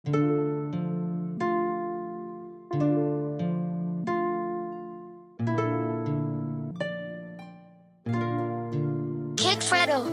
Kick Fredo.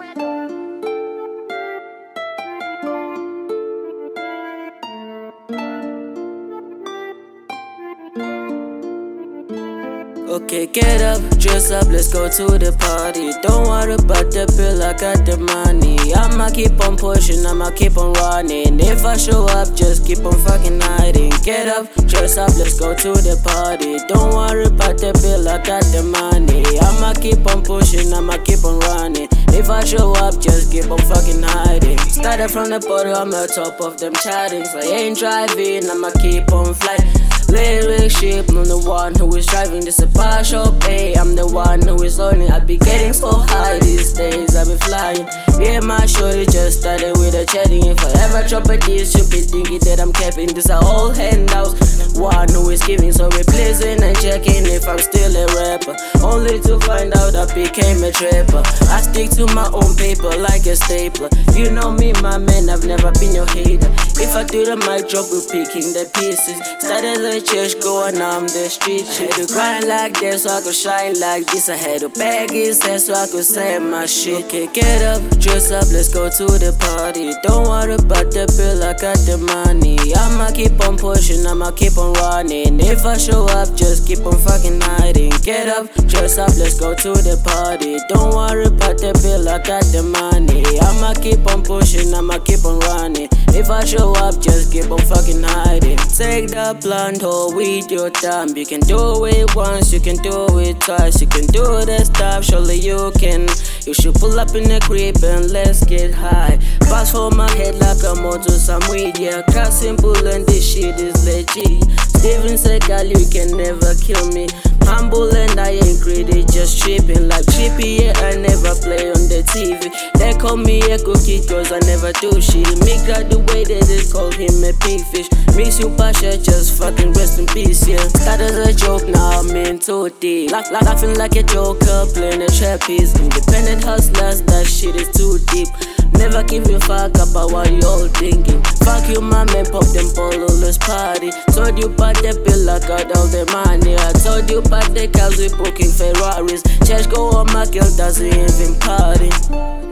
Okay, get up, dress up, let's go to the party. Don't worry about the bill, I got the money. I'ma keep on pushing, I'ma keep on running. If I show up, just keep on fucking hiding. Get up, dress up, let's go to the party. Don't worry about the bill, I got the money. I'ma keep on pushing, I'ma keep on running. If I show up, just keep on fucking hiding. Started from the bottom, I'm the top of them chattings. I ain't driving, I'ma keep on flying. Lyric ship, I'm the one who is driving this a bar shop. Hey, I'm the one who is learning. I be getting so high these days, I be flying. Yeah, my shorty just started with a chatting. If I ever drop a diss, you be thinking that I'm capping. This are all handouts, one who is giving. So replacing and checking if I'm still a rapper, only to find out I became a trapper. I stick to my own paper like a stapler. You know me, my man, I've never been your hater. If I do the mic drop, we're picking the pieces. Started the church going on the street. Had to grind like that so I could shine like this. I had to bag his head so I could say my shit. Okay, get up, dress up, let's go to the party. Don't worry about the bill, I got the money. I'ma keep on pushing, I'ma keep on running. If I show up, just keep on fucking hiding. Get up, dress up, let's go to the party. Don't worry about the bill, I got the money. I'ma keep on pushing, I'ma keep on running. If I show up, just keep on fucking hiding. Take the blunt hole with your thumb. You can do it once, you can do it twice. You can do the stuff, surely you can. You should pull up in the crib and let's get high. Pass for my head like I'm onto some weed. Yeah, cut simple and this shit is legit. Steven Seagal, you can never kill me. Humble and I ain't greedy, just tripping like Chippy. Yeah, I never play on the TV. They call me a cookie cause I never do shit. Me got the way that they call him a big fish. Me super shit, just fucking rest in peace, yeah. Started a joke, now I'm in too deep. Laughing like a joker, playing a trapeze. Independent hustlers, that shit is too deep. Never give a fuck about what you all thinking. Fuck you, my man, pop them let's party. Told you about the bill, I got all the money. I told you about the cars, we booking Ferraris. Church go on, my girl doesn't even party.